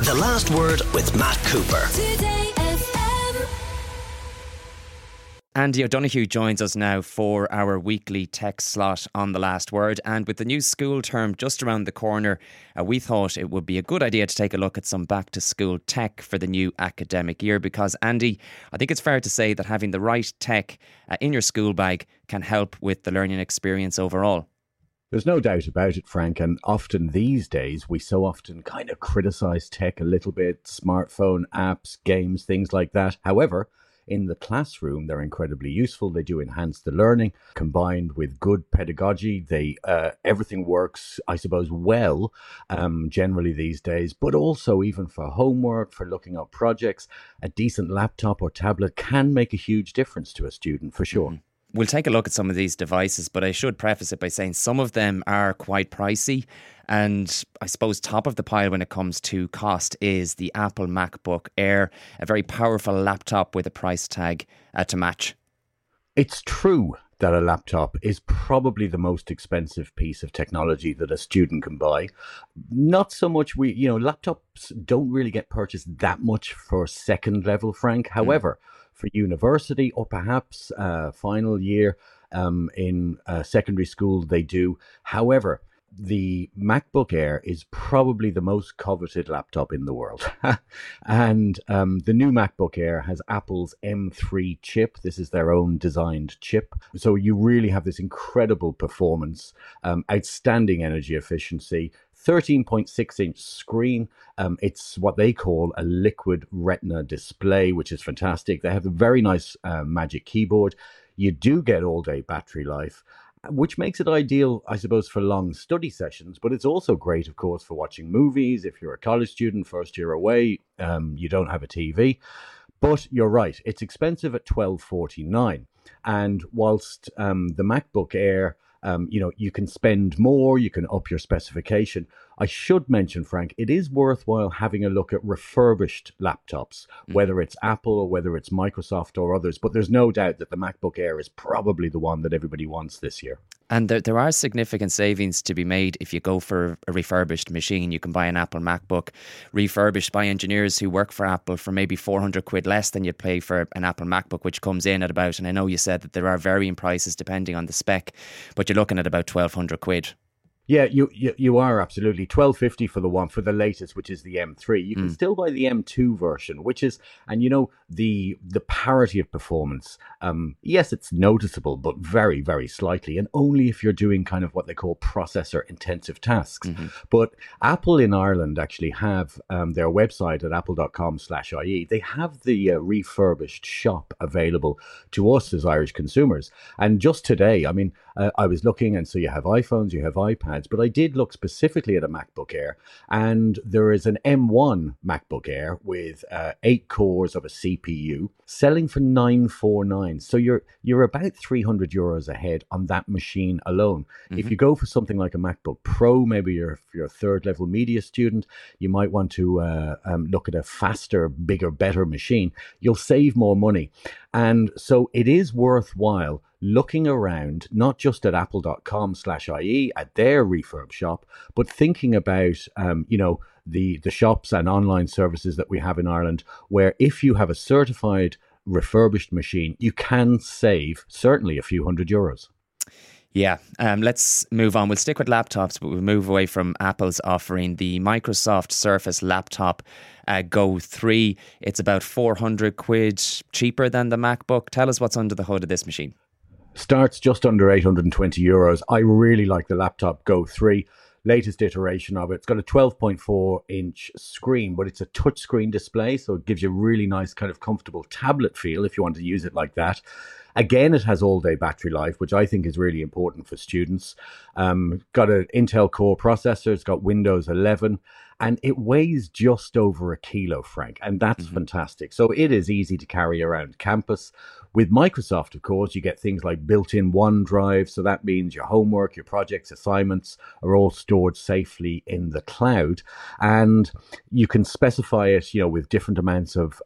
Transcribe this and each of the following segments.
The Last Word with Matt Cooper. Today FM. Andy O'Donoghue joins us now for our weekly tech slot on The Last Word. And with the new school term just around the corner, we thought it would be a good idea to take a look at some back to school tech for the new academic year. Because, Andy, I think it's fair to say that having the right tech in your school bag can help with the learning experience overall. There's no doubt about it, Frank, and often these days we so often kind of criticise tech a little bit, smartphone apps, games, things like that. However, in the classroom, they're incredibly useful. They do enhance the learning. Combined with good pedagogy, everything works, I suppose, well, generally these days. But also, even for homework, for looking up projects, a decent laptop or tablet can make a huge difference to a student, for sure. Mm-hmm. We'll take a look at some of these devices, but I should preface it by saying some of them are quite pricey. And I suppose top of the pile when it comes to cost is the Apple MacBook Air, a very powerful laptop with a price tag to match. It's true that a laptop is probably the most expensive piece of technology that a student can buy. Not so much laptops don't really get purchased that much for second level, Frank. However, for university or perhaps final year in secondary school, they do. However, the MacBook Air is probably the most coveted laptop in the world. And the new MacBook Air has Apple's M3 chip. This is their own designed chip. So you really have this incredible performance, outstanding energy efficiency, 13.6-inch screen. It's what they call a liquid retina display, which is fantastic. They have a very nice Magic Keyboard. You do get all-day battery life, which makes it ideal, I suppose, for long study sessions. But it's also great, of course, for watching movies. If you're a college student, first year away, you don't have a TV. But you're right, it's expensive at $12.49. And whilst the MacBook Air, you can spend more, you can up your specification. I should mention, Frank, it is worthwhile having a look at refurbished laptops, whether it's Apple or whether it's Microsoft or others. But there's no doubt that the MacBook Air is probably the one that everybody wants this year. And there are significant savings to be made if you go for a refurbished machine. You can buy an Apple MacBook refurbished by engineers who work for Apple for maybe 400 quid less than you'd pay for an Apple MacBook, which comes in at about, and I know you said that there are varying prices depending on the spec, but you're looking at about 1,200 quid. Yeah, you are absolutely. $12.50 for the one for the latest, which is the M3. You can still buy the M2 version, which is, and the parity of performance. Yes, it's noticeable, but very, very slightly, and only if you're doing kind of what they call processor intensive tasks. But Apple in Ireland actually have their website at apple.com/ie. They have the refurbished shop available to us as Irish consumers. And just today, I was looking, and so you have iPhones, you have iPads, but I did look specifically at a MacBook Air, and there is an M1 MacBook Air with 8 cores of a CPU selling for $949. So you're about €300 ahead on that machine alone. If you go for something like a MacBook Pro, maybe you're a third level media student, you might want to look at a faster, bigger, better machine. You'll save more money. And so it is worthwhile looking around, not just at apple.com/ie at their refurb shop, but thinking about, the shops and online services that we have in Ireland, where if you have a certified refurbished machine, you can save certainly a few €100. Yeah, let's move on. We'll stick with laptops, but we'll move away from Apple's offering. The Microsoft Surface laptop Go 3, it's about 400 quid cheaper than the MacBook. Tell us what's under the hood of this machine. Starts just under €820. I really like the laptop Go 3. Latest iteration of it. It's got a 12.4-inch screen, but it's a touchscreen display, so it gives you a really nice kind of comfortable tablet feel if you want to use it like that. Again, it has all-day battery life, which I think is really important for students. Got an Intel Core processor. It's got Windows 11. And it weighs just over a kilo, Frank, and that's fantastic. So it is easy to carry around campus. With Microsoft, of course, you get things like built-in OneDrive. So that means your homework, your projects, assignments are all stored safely in the cloud. And you can specify it, with different amounts of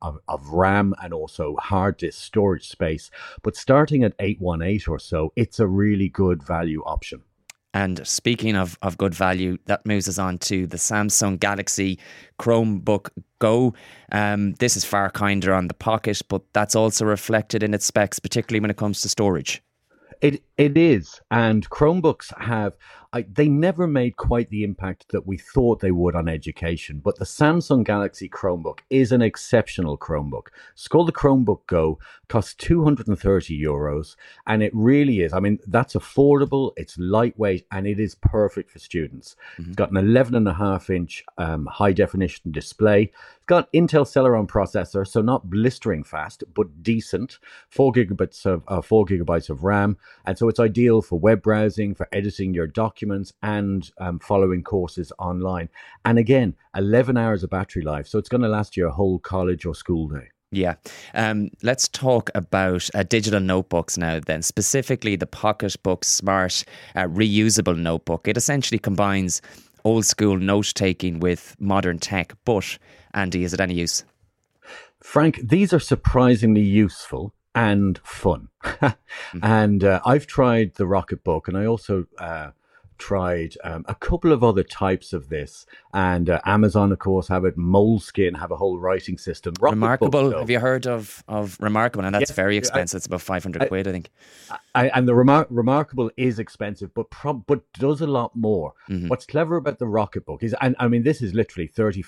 RAM and also hard disk storage space. But starting at $818 or so, it's a really good value option. And speaking of good value, that moves us on to the Samsung Galaxy Chromebook Go. This is far kinder on the pocket, but that's also reflected in its specs, particularly when it comes to storage. It is, and Chromebooks they never made quite the impact that we thought they would on education. But the Samsung Galaxy Chromebook is an exceptional Chromebook. It's called the Chromebook Go. Costs €230, and it really is. I mean, that's affordable. It's lightweight, and it is perfect for students. It's got an 11.5-inch high definition display. It's got Intel Celeron processor, so not blistering fast, but decent. 4 gigabytes of RAM, and so it's ideal for web browsing, for editing your documents, and following courses online. And again, 11 hours of battery life, so it's going to last you a whole college or school day. Yeah. Let's talk about digital notebooks now then, specifically the Pocketbook Smart reusable notebook. It essentially combines old school note-taking with modern tech, but Andy, is it any use? Frank, these are surprisingly useful and fun. And I've tried the Rocketbook, and I also tried a couple of other types of this, and Amazon, of course, have it. Moleskine have a whole writing system. Remarkable. Have you heard of Remarkable? And that's very expensive. It's about 500 quid, I think. And the Remarkable is expensive, but does a lot more. What's clever about the Rocketbook is, and I mean, this is literally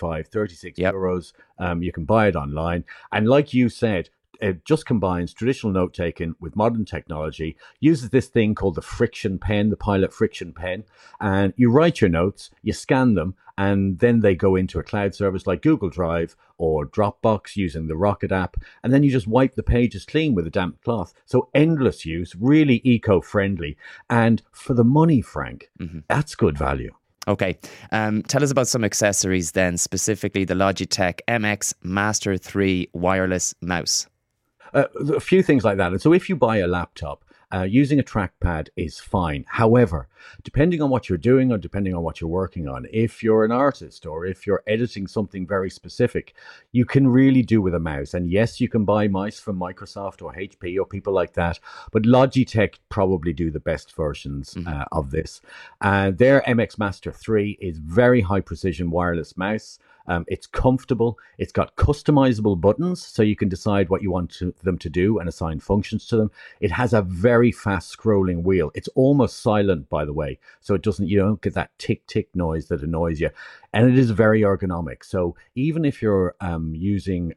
36 euros. You can buy it online. And like you said, it just combines traditional note taking with modern technology, uses this thing called the Friction Pen, the Pilot Friction Pen, and you write your notes, you scan them, and then they go into a cloud service like Google Drive or Dropbox using the Rocket app, and then you just wipe the pages clean with a damp cloth. So endless use, really eco-friendly, and for the money, Frank, that's good value. Okay. Tell us about some accessories then, specifically the Logitech MX Master 3 wireless mouse. A few things like that. And so if you buy a laptop, using a trackpad is fine. However, depending on what you're doing or depending on what you're working on, if you're an artist or if you're editing something very specific, you can really do with a mouse. And yes, you can buy mice from Microsoft or HP or people like that, but Logitech probably do the best versions of this. Their MX Master 3 is very high precision wireless mouse. It's comfortable. It's got customizable buttons, so you can decide what you want them to do and assign functions to them. It has a very fast scrolling wheel. It's almost silent, by the way, so you don't get that tick tick noise that annoys you. And it is very ergonomic. So even if you're using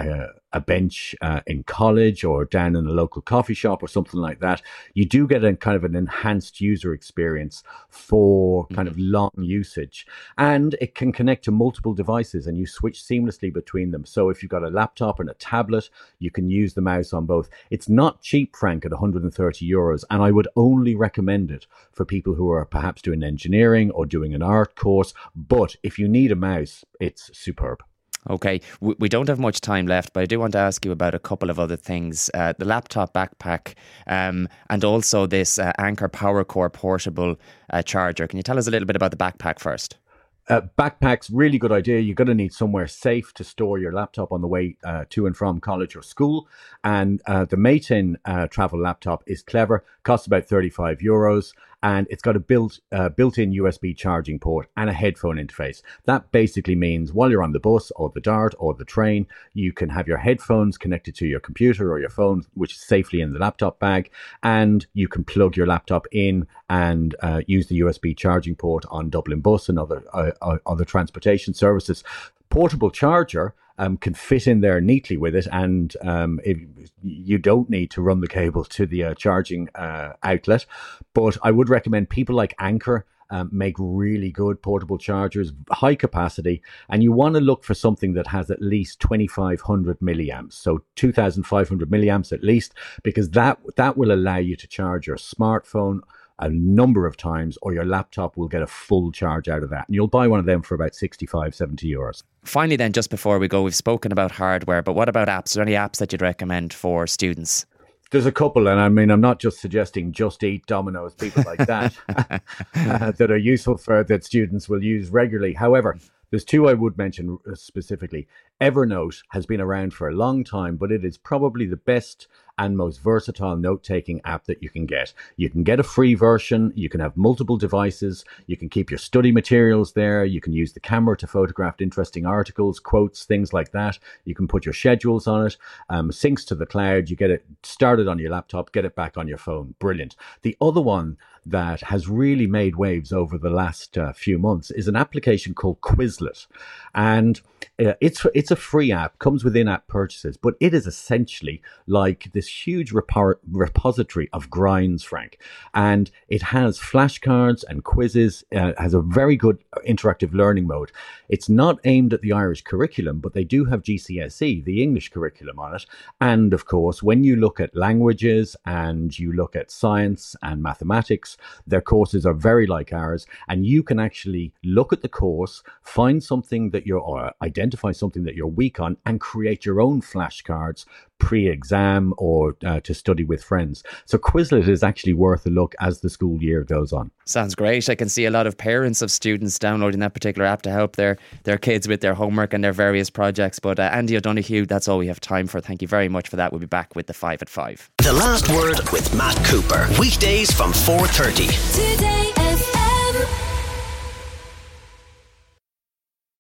a bench in college or down in a local coffee shop or something like that, you do get a kind of an enhanced user experience for kind of long usage. And it can connect to multiple devices and you switch seamlessly between them. So if you've got a laptop and a tablet, you can use the mouse on both. It's not cheap, Frank, at €130. And I would only recommend it for people who are perhaps doing engineering or doing an art course. But if you need a mouse, it's superb. Okay, we don't have much time left, but I do want to ask you about a couple of other things. The laptop backpack and also this Anker PowerCore portable charger. Can you tell us a little bit about the backpack first? Backpack's really good idea. You're going to need somewhere safe to store your laptop on the way to and from college or school. And the Mate-in travel laptop is clever, costs about €35. And it's got a built-in USB charging port and a headphone interface. That basically means while you're on the bus or the Dart or the train, you can have your headphones connected to your computer or your phone, which is safely in the laptop bag, and you can plug your laptop in and use the USB charging port on Dublin Bus and other transportation services. Portable charger can fit in there neatly with it, and if you don't need to run the cable to the charging outlet. But I would recommend people like Anker make really good portable chargers, high capacity, and you want to look for something that has at least 2,500 milliamps, so 2,500 milliamps at least, because that will allow you to charge your smartphone a number of times, or your laptop will get a full charge out of that. And you'll buy one of them for about €65-70. Finally then, just before we go, we've spoken about hardware, but what about apps? Are there any apps that you'd recommend for students? There's a couple, and I mean, I'm not just suggesting Just Eat, Domino's, people like that, that are useful that students will use regularly. However, there's two I would mention specifically. Evernote has been around for a long time, but it is probably the best and most versatile note-taking app that you can get. You can get a free version. You can have multiple devices. You can keep your study materials there. You can use the camera to photograph interesting articles, quotes, things like that. You can put your schedules on it. Syncs to the cloud. You get it started on your laptop, get it back on your phone. Brilliant. The other one that has really made waves over the last few months is an application called Quizlet. And it's a free app, comes with in-app purchases, but it is essentially like this huge repository of grinds, Frank. And it has flashcards and quizzes, has a very good interactive learning mode. It's not aimed at the Irish curriculum, but they do have GCSE, the English curriculum on it. And of course, when you look at languages and you look at science and mathematics, their courses are very like ours. And you can actually look at the course, find something that or identify something that you're weak on, and create your own flashcards pre-exam or to study with friends. So Quizlet is actually worth a look as the school year goes on. Sounds great. I can see a lot of parents of students downloading that particular app to help their kids with their homework and their various projects. But Andy O'Donoghue, that's all we have time for. Thank you very much for that. We'll be back with the 5 at 5. The Last Word with Matt Cooper. Weekdays from 4:30. Today FM.